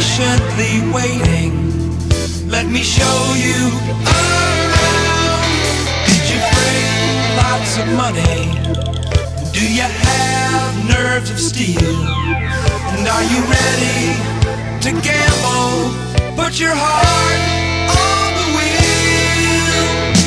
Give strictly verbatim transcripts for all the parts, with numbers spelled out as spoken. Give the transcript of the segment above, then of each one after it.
patiently waiting. Let me show you around. Did you bring lots of money? Do you have nerves of steel? And are you ready to gamble? Put your heart on the wheel.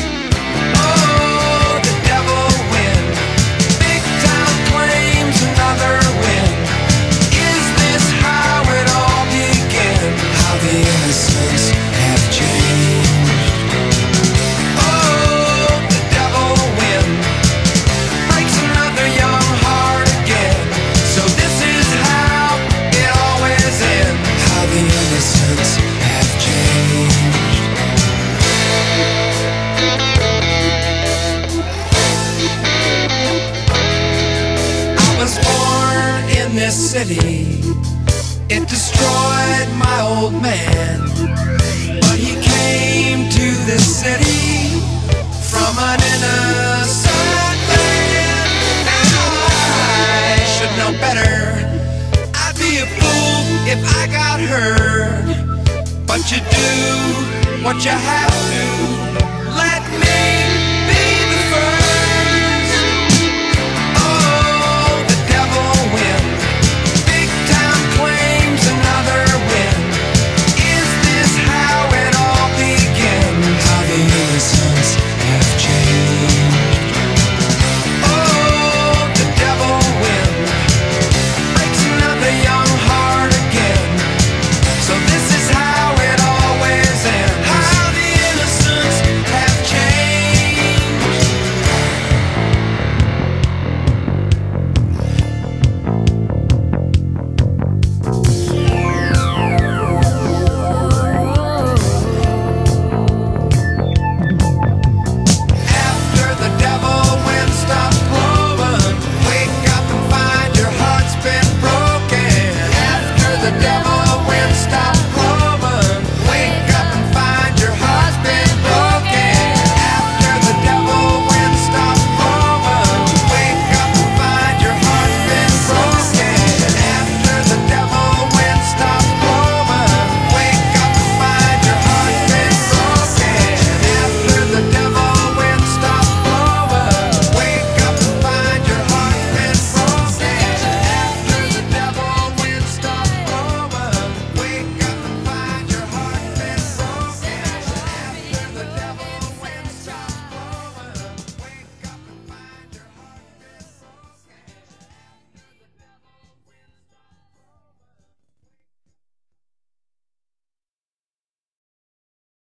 Oh, the devil win. Big town claims another win. Is this how it all began? How the innocents have changed. Oh, the devil win. Breaks another young heart again. So this is how it always ends. How the innocents have changed. I was born in this city. It destroyed my old man. But he came to this city from an innocent land. Now I should know better. I'd be a fool if I got hurt. But you do what you have to. Let me be the first. Oh, the devil win. Big town claims another win. Is this how it all began? How the innocents have changed. Oh, the devil win. Breaks another young heart again. So this is how it always ends. How the innocents have changed. After the devil wins, stop growing. Wake up and find your heart's been broken. After the devil